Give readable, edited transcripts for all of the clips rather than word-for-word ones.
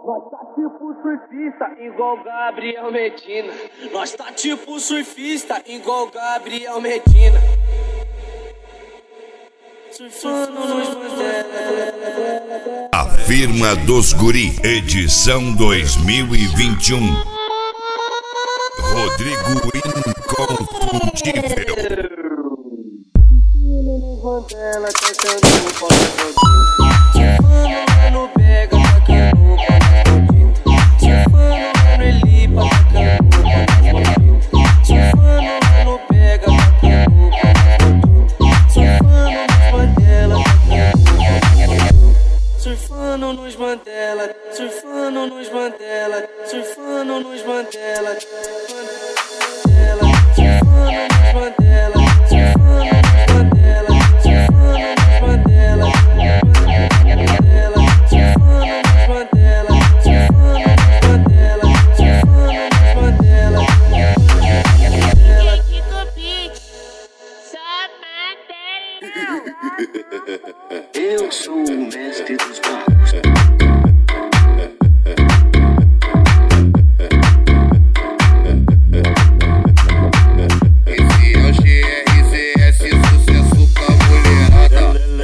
Nós tá tipo surfista, igual Gabriel Medina. Nós tá tipo surfista, igual Gabriel Medina. Surfando nos Mandela. A Firma dos Guri, edição 2021. Rodrigo Inconfundível. Mandela tacando no pau no pega, tacando no pau no Elipa, tacando no pega, tacando surfando nos Mandela, surfando nos Mandela, surfando nos Mandela, Eu sou o mestre dos barcos. Esse é o GRCS, sucesso pra mulherada.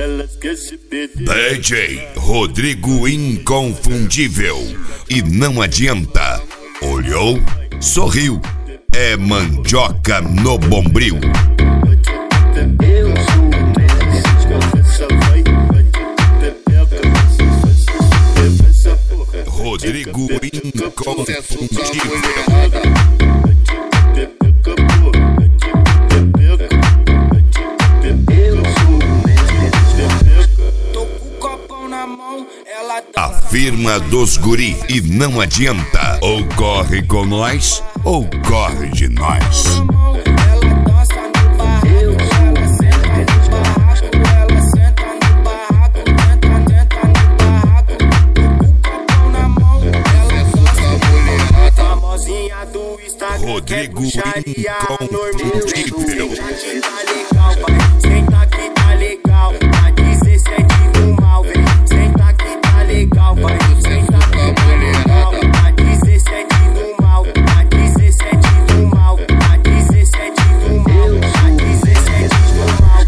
DJ Rodrigo Inconfundível. E não adianta. Olhou, sorriu. É mandioca no bombril. Eu sou o mestre dos barcos. Rodrigo Inconfundível. A Firma dos Guri. E não adianta. Ou corre com nós, ou corre de nós. Rodrigo Inconfundível. Senta que tá legal, a 17 do mal, vem. Senta que tá legal, vai. Senta que tá legal, a 17 do mal, a 17 do mal, a 17 do mal, a 17 do mal.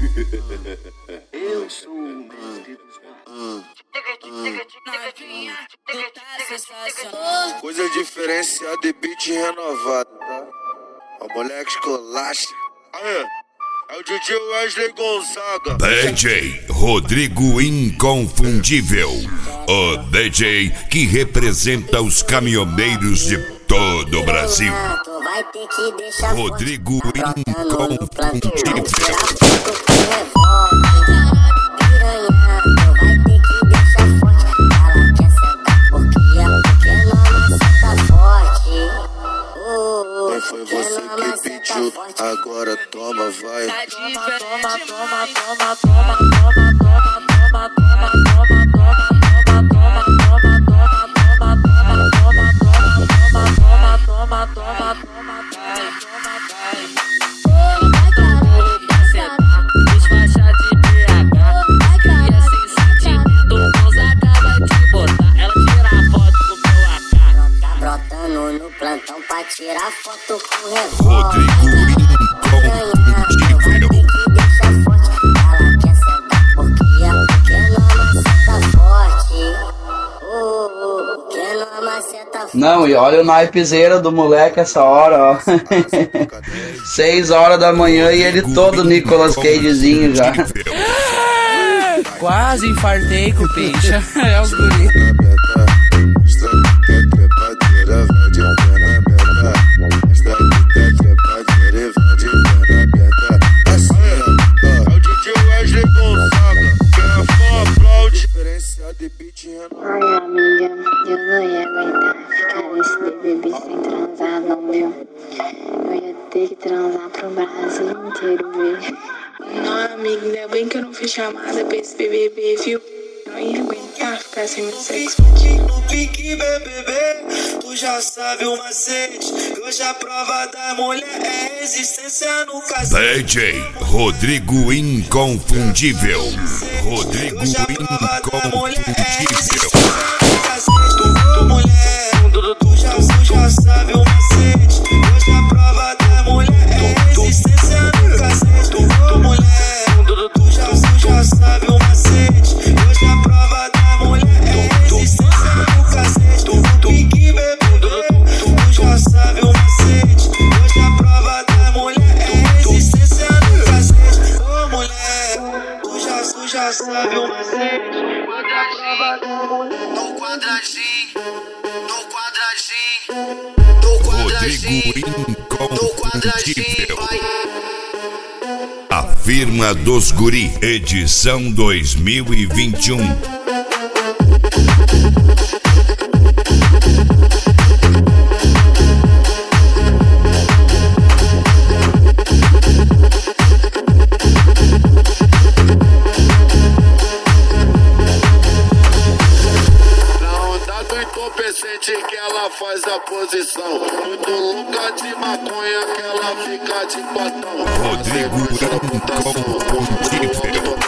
Eu sou o mestre dos barcos. Coisa diferenciada e beat renovado, tá? A moleque escolacha. É o DJ Wesley Gonzaga. DJ Rodrigo Inconfundível. O DJ que representa os caminhoneiros de todo o Brasil. Rodrigo Inconfundível. Foi você que pediu, agora toma, vai. Tirar foto com Rodrigo Inconfundível. Ela quer sentar porque não maceta forte. Que não maceta forte. Não, e olha o naipezeira do moleque essa hora, ó. 6 horas da manhã e ele todo Nicolas Cagezinho já. Quase infartei com o peixe. É os guri. Ai, amiga, eu não ia aguentar ficar nesse BBB sem transar, não, viu? Eu ia ter que transar pro Brasil inteiro ver. Não, amiga, ainda bem que eu não fui chamada pra esse BBB, viu? Não ia aguentar ficar sem meu sexo. No pique BBB, tu já sabe o macete. Hoje a prova da mulher é resistência no cacete. DJ Rodrigo Inconfundível. Rodrigo Hoje a prova da mulher é resistência Inconfundível. no cacete. Rodrigo Incontestável. A Firma dos Guri, edição 2021. Que ela faz a posição. Muito louca de maconha que ela fica de potão. Rodrigo Incontestável.